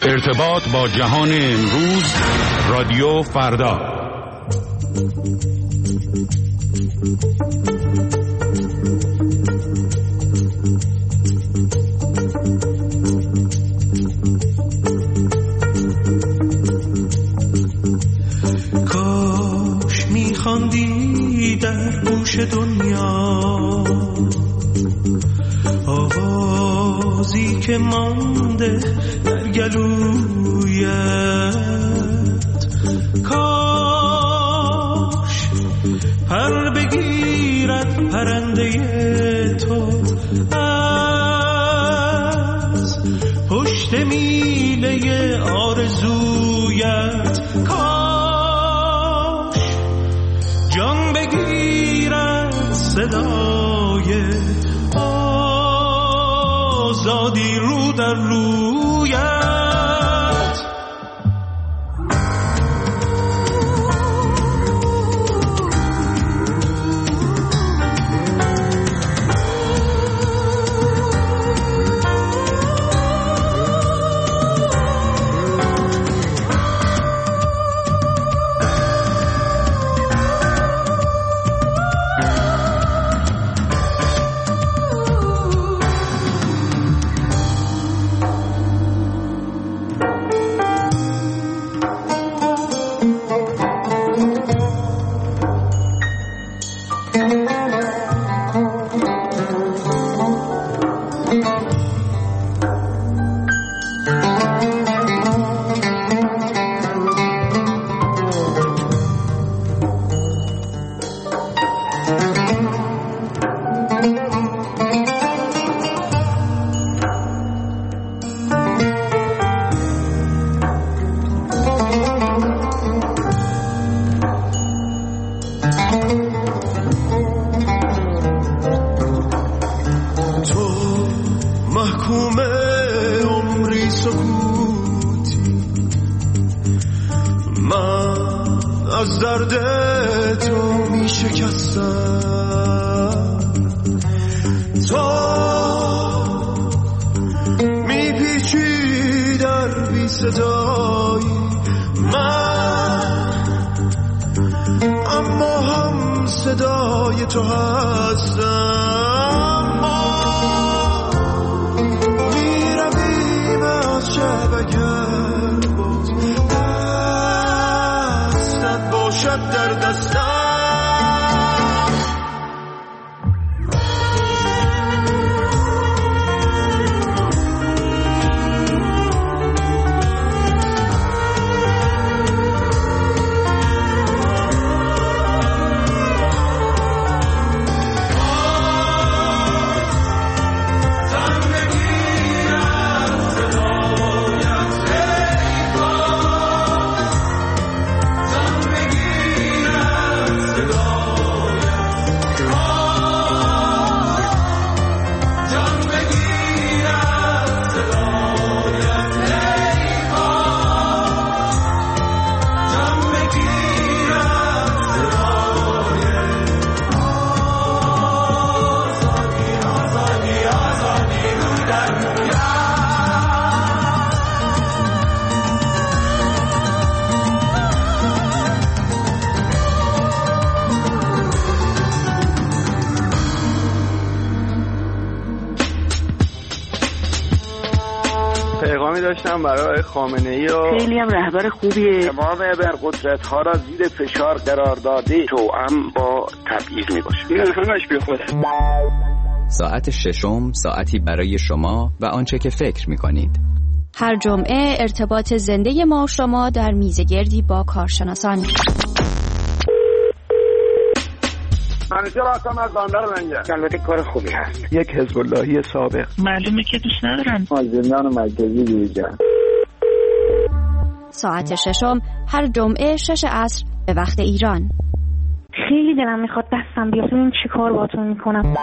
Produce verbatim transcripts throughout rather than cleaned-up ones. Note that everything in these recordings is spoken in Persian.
ارتباط با جهان امروز، رادیو فردا. کاش میخواندی در گوش دنیا آوازی که مانده در گلویت، کاش پر بگیرد پرنده تو از پشت میله آرزویت، کاش جان بگیرد صدای آزادی رو در رویت. داشتم برای خامنه‌ای و خیلی هم رهبر خوبیه. تمام ابرقدرت‌ها را زیر فشار قرار داده، توأم با تبعیض میباشه. این همش بی خوده. ساعت ششم، ساعتی برای شما و آنچه که فکر میکنید. هر جمعه ارتباط زنده ما و شما در میزگردی با کارشناسان. همیشه راستم از باندر منگه. البته کار خوبی هست. یک حزب اللهی سابق. معلومه که دوست ندارم. از زندان مرکزی دیگر. ساعت ششم هر جمعه شش عصر به وقت ایران. خیلی دلم میخواد دستم بیاد ببینم چی کار باهاتون میکنم.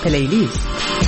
پلیلیست.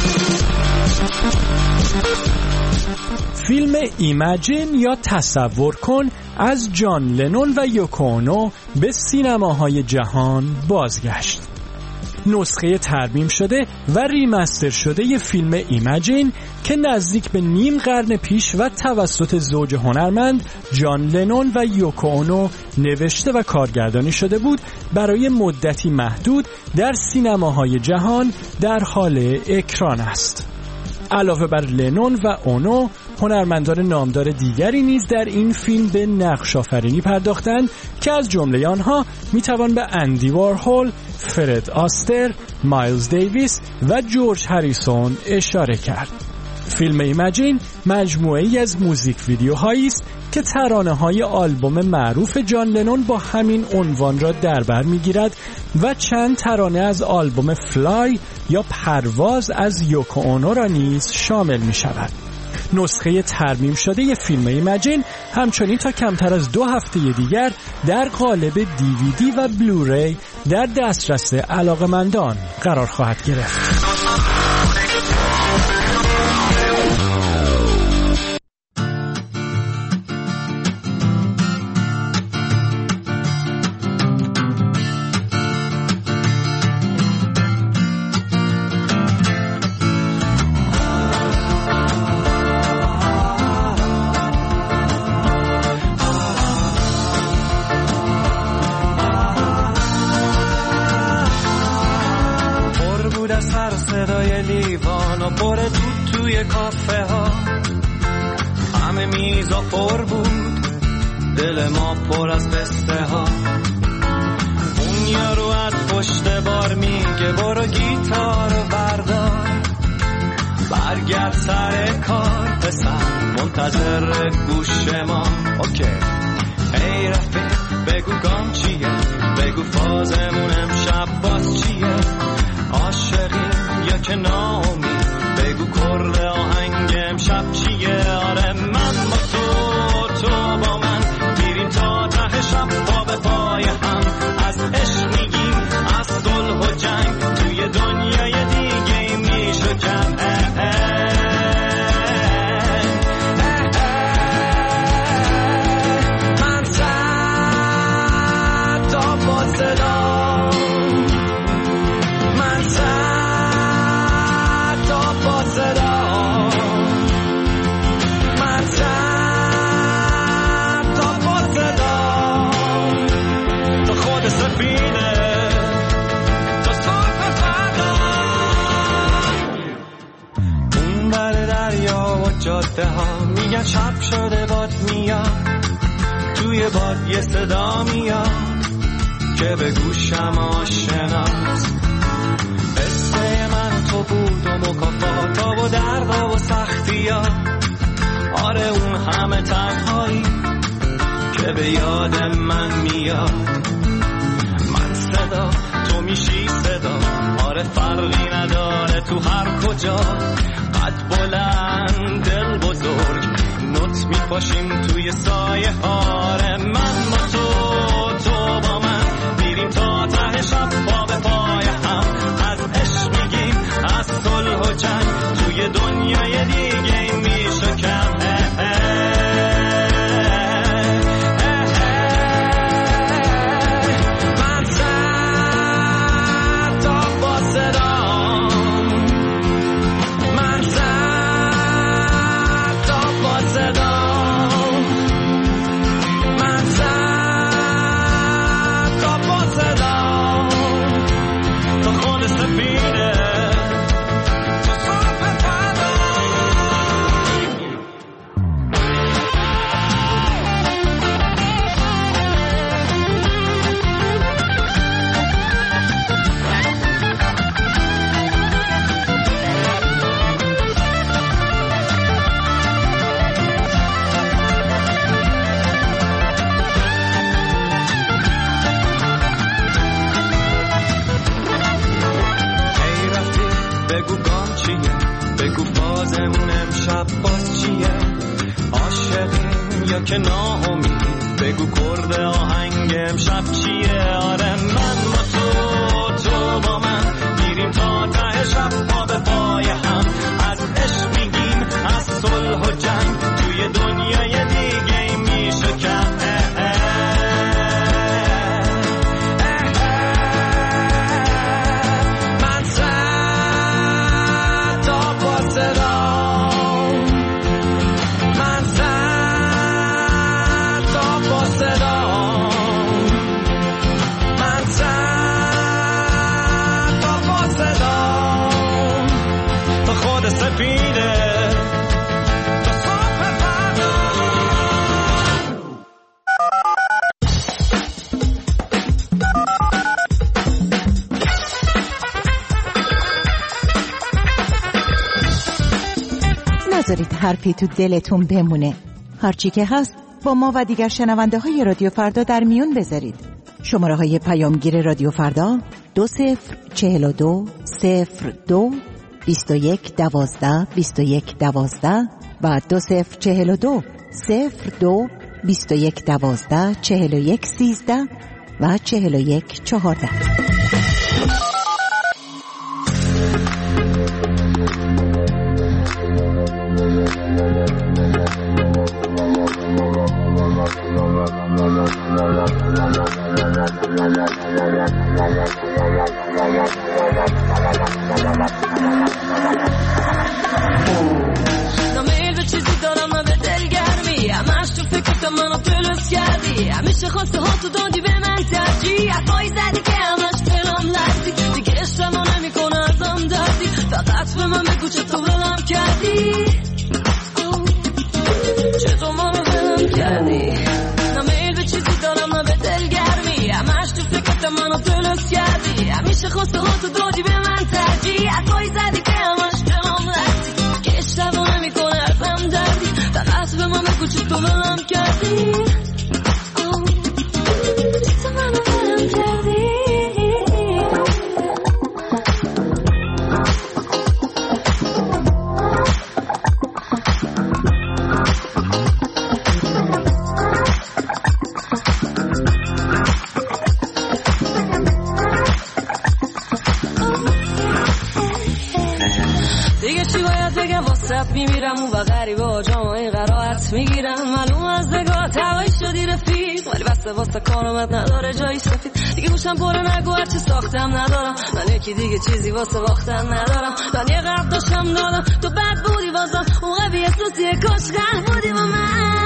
فیلم ایمجین یا تصور کن از جان لنون و یوکو اونو به سینماهای جهان بازگشت. نسخه ترمیم شده و ریمستر شده ی فیلم ایمجین که نزدیک به نیم قرن پیش و توسط زوج هنرمند جان لنون و یوکو اونو نوشته و کارگردانی شده بود، برای مدتی محدود در سینماهای جهان در حال اکران است. علاوه بر لنون و اونو، هنرمندان نامدار دیگری نیز در این فیلم به نقش آفرینی پرداختند که از جمله آنها میتوان به اندی وارهول، فرد آستر، مایلز دیویس و جورج هریسون اشاره کرد. فیلم ایمجین مجموعه‌ای از موزیک ویدیوهایی است که ترانه‌های آلبوم معروف جان لنون با همین عنوان را در بر می‌گیرد و چند ترانه از آلبوم فلای یا پرواز از یوکو اونو را نیز شامل می‌شود. نسخه ترمیم شده ی فیلم ایمجین همچنین تا کمتر از دو هفته دیگر در قالب دیویدی و بلوری در دسترس علاقه‌مندان قرار خواهد گرفت. صدای لیوان و پر دود توی کافه ها، همه میزا پر بود، دل ما پر از قصه ها. اون یارو از پشت بار میگه برو گیتار و بردار، برگرد سر کار پسر منتظر گوش ما. اوکی ای رفیق بگو گام چیه، بگو فازمون امشب باز چیه، عاشقی یا که ناامید، بگو کرد آهنگ امشب چیه. آره من با تو، تو با من میریم تا ته شب پا به پای هم، از عشق میگیم از صلح و جنگ، توی دنیای دیگه میشه کم. من صد تا با صدا، من صد تا با صدا، من صد تا با صدا، تا خود سفینه تا صبح فردا. اون بر دریا و جاده ها میگن شب شده باد میاد، توی باد یه صدا میاد که به گوشم آشناست. قصه من تو بود و مکافاتا و دردا و سختی ها، آره اون همه تنهایی که به یاد من میاد. من صدا تو میشی صدا، آره فرقی نداره تو هر کجا، قد بلند دل بزرگ نوت میپاشیم توی سایه. آره من با تو، تو با من میریم تا ته شب پا به پای هم، از عشق میگیم از صلح و جنگ، توی دنیای دیگه میشه کم. من صد تا با صدا، من صد تا با صدا، من صد تا با صدا، تا خود سفینه تا صبح فردا. ای رفیق بگو گام چیه، بگو فازمون امشب باز چیه، عاشقیم یا که ناامید، بگو کرد آهنگ امشب چیه. آره من با تو، تو با من میریم تا ته شب نذارید حرفی تو دلتون بمونه. هرچی که هست با ما و دیگر شنونده های رادیو فردا در میون بذارید. شماره های پیامگیر رادیو فردا دو صفر چهل و دو صفر دو بیست و یک دوازده بیست و یک دوازده و دو صفر چهل و دو صفر دو بیست و یک دوازده چهل و یک سیزده و چهل و یک چهارده. نمیل به چیزی دارم نه به دلگرمی، همش تو فکرت منو درست کردی، همیشه خواسته ها تو دادی به من ترجیح، حرفایی زدی که همش دلم لرزی، دیگه عشقمو نمیکنه ازم دردی، فقط به من بگو چطور ولم کردی، چطور منو ولم کردی. نمیل به چیزی دارم نه به دلگرمی، همش تو فکرت منو درست کردی، همیشه خواسته ها تو دادی به من ترجیح، حرفایی زدی که همش دلم لرزی، دیگه عشقمو نمیکنه ازم دردی، فقط به من بگو چطور ولم کردی، چطور منو ولم کردی. میمیرم و غریبا جامعه قرائت میگیرم، معلوم از نگاه توایی شدی رفیق، ولی بسته واسه کارمت نداره جایی سفید، دیگه گوشم پره نگو هرچی ساختم ندارم، من یکی دیگه چیزی واسه باختن ندارم، من یه قرد داشتم دادم تو بد بودی بازم، اون قوی احساسیه کاش قرد بودی با من.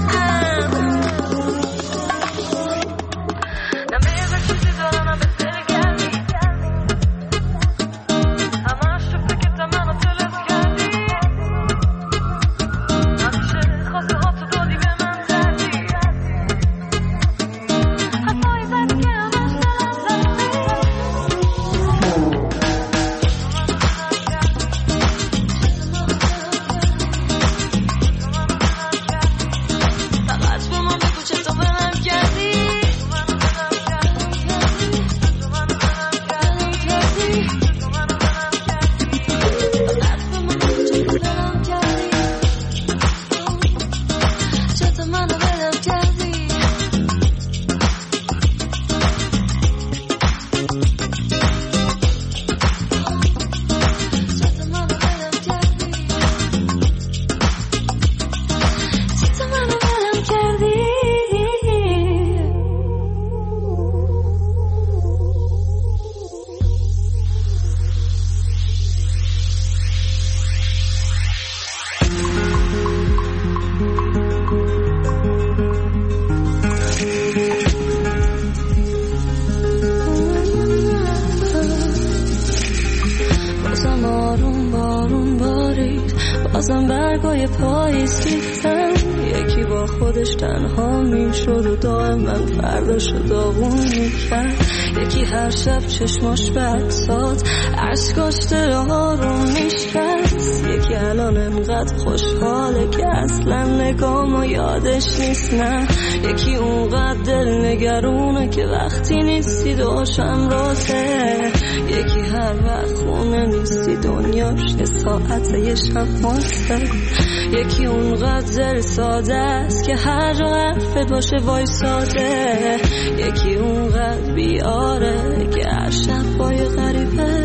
بازم برگای پاییز ریختن، یکی با خودش تنها میشد و دائما فرداشو داغون میکرد، یکی هر شب چشماش بکساد عشقاش دلها رو میشکست، یکی الان انقدر خوشحاله که اصلا نگامو یادش نیست، نه یکی اونقدر دل نگرونه که وقتی نیستی دوشم راته، یکی هر وقت خونه نیستی دنیاش یه ساعت یه شب ماسته، یکی اونقدر دل ساده است که هر جا حرفت باشه وایساده، یکی اونقدر بیاره که هر شب با یه غریبه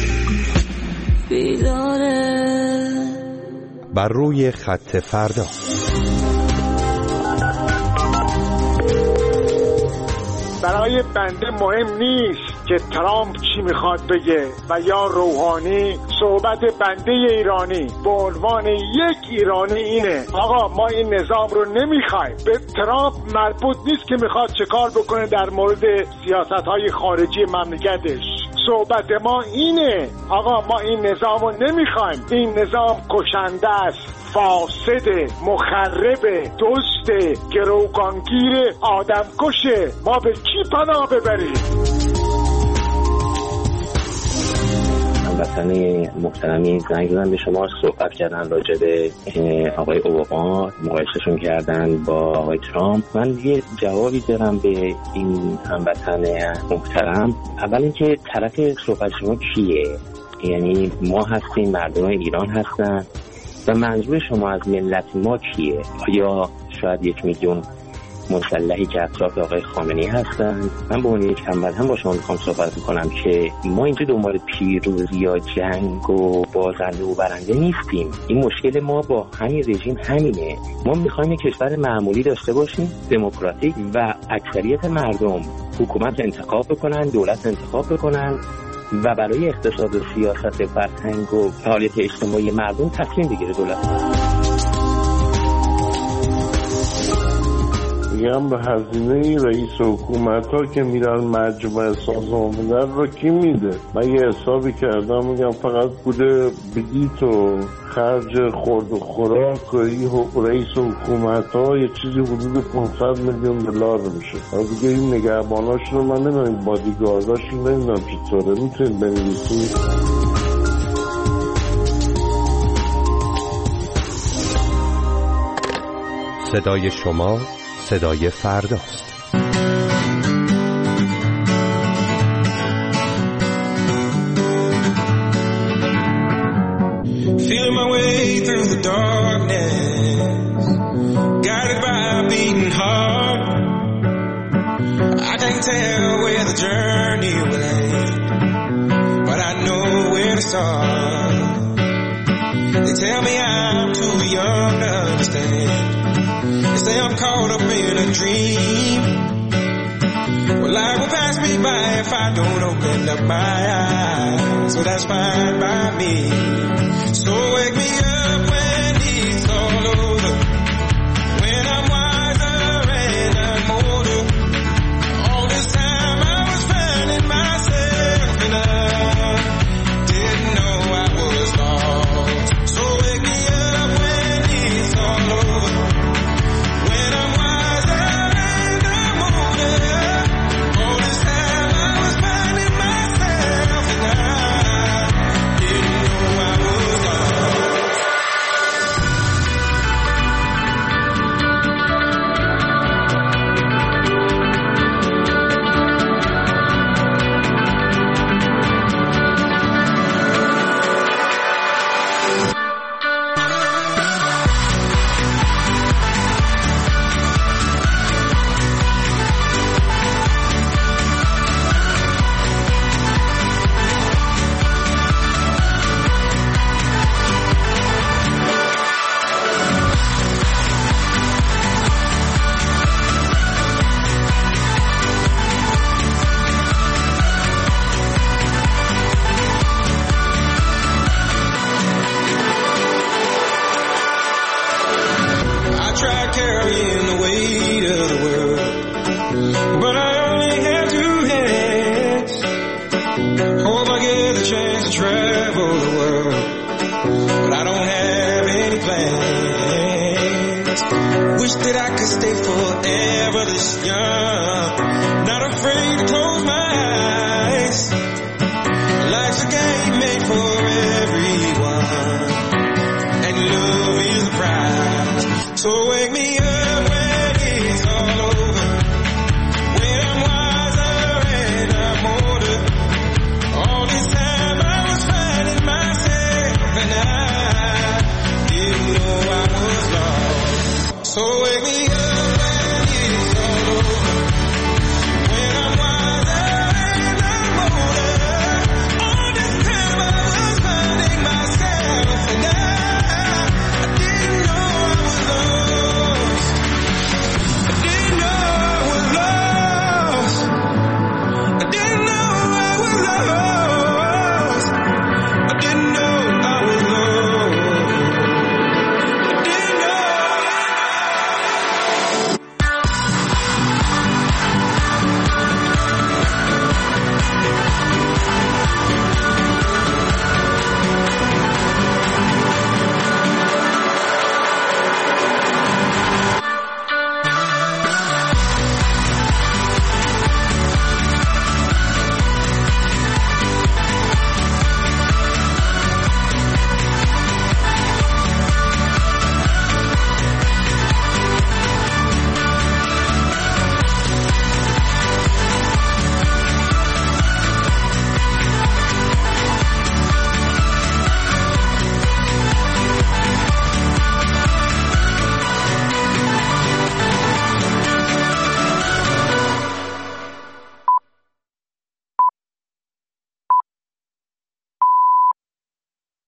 بیداره. بر روی خط فردا. برای بنده مهم نیست که ترامپ چی میخواد بگه و یا روحانی. صحبت بنده ایرانی به عنوان یک ایرانی اینه آقا ما این نظام رو نمیخوایم. به ترامپ مربوط نیست که میخواد چه کار بکنه در مورد سیاست‌های خارجی مملکتش. صحبت ما اینه آقا ما این نظام رو نمیخوایم. این نظام کشنده است، فاسد، مخرب، دزد، گروگانگیر، آدم کشه. ما به کی پناه ببریم؟ هموطن محترمی زنگ زدن به شما، صحبت کردن راجع به آقای اوباما، مقایسهشون کردن با آقای ترامپ. من یه جوابی دارم به این هموطن محترم. اول اینکه طرف صحبت شما کیه؟ یعنی ما هستیم، مردم ایران هستن و منظور شما از ملت ما کیه؟ یا شاید یک میلیون مسلحی که اطراف آقای خامنه‌ای هستند. من به عنوان یک هموطن با شما میخوام صحبت میکنم که ما اینجا دنبال پیروزی یا جنگ و بازنده و برنده نیستیم. این مشکل ما با همین رژیم همینه. ما میخوایم یک کشور معمولی داشته باشیم، دموکراتیک، و اکثریت مردم حکومت انتخاب بکنن، دولت انتخاب بکنن و برای اقتصاد و سیاست فرهنگ و فعالیت اجتماعی مردم تصمیم بگیره دولت. میگم به هزینه رئیس حکومت ها که میرن مجمع سازمان ملل رو کی میده؟ من یه حسابی کردم، میگم فقط بوده بلیط و خرج خورد و خوراک و رئیس حکومت ها یه چیزی حدود پانصد میلیون دلار میشه. دیگه این نگهباناش رو من نمیدونم، بادیگارداش رو نمیدونم چطوره. میتونید بنویسید؟ صدای شما صدای فرداست. Feeling my way through the darkness, guided by a beating heart. I can't tell where the journey will end, but I know where to start. They tell me I'm too young to understand. They say I'm caught up in a dream. Well, life will pass me by if I don't open up my eyes. So that's fine by me. So wake me up when it's all over, when I'm wiser and I'm older. All this time I was finding myself and I didn't know I was lost. So wake me up when it's all over, when I'm wiser and I'm older. All this time I was finding myself and I didn't know I was lost. I tried carrying the weight of the world, but I only have two hands. Hope I get the chance to travel the world, but I don't have any plans. Wish that I could stay forever this young, not afraid to close my eyes.